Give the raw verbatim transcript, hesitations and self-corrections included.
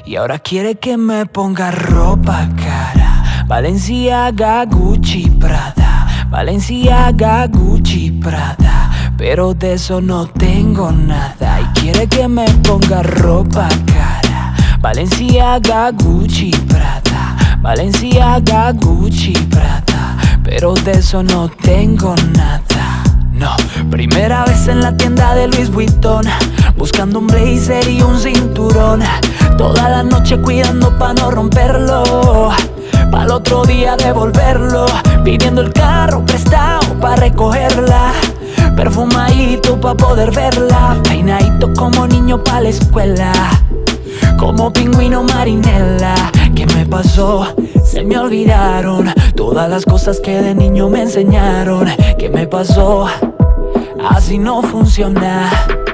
Y ahora quiere que me ponga ropa cara. Balenciaga, Gucci, Prada. Balenciaga, Gucci, Prada. Pero de eso no tengo nada. Y quiere que me ponga ropa cara. Balenciaga, Gucci, Prada. Balenciaga, Gucci, Prada. Pero de eso no tengo nada. No, primera vez en la tienda de Louis Vuitton, buscando un blazer y un cinturón. Toda la noche cuidando pa' no romperlo, pa'l otro día devolverlo. Pidiendo el carro prestado pa' recogerla, perfumadito pa' poder verla. Peinadito como niño pa' la escuela, como pingüino Marinela. ¿Qué me pasó? Se me olvidaron todas las cosas que de niño me enseñaron. ¿Qué me pasó? Así no funciona.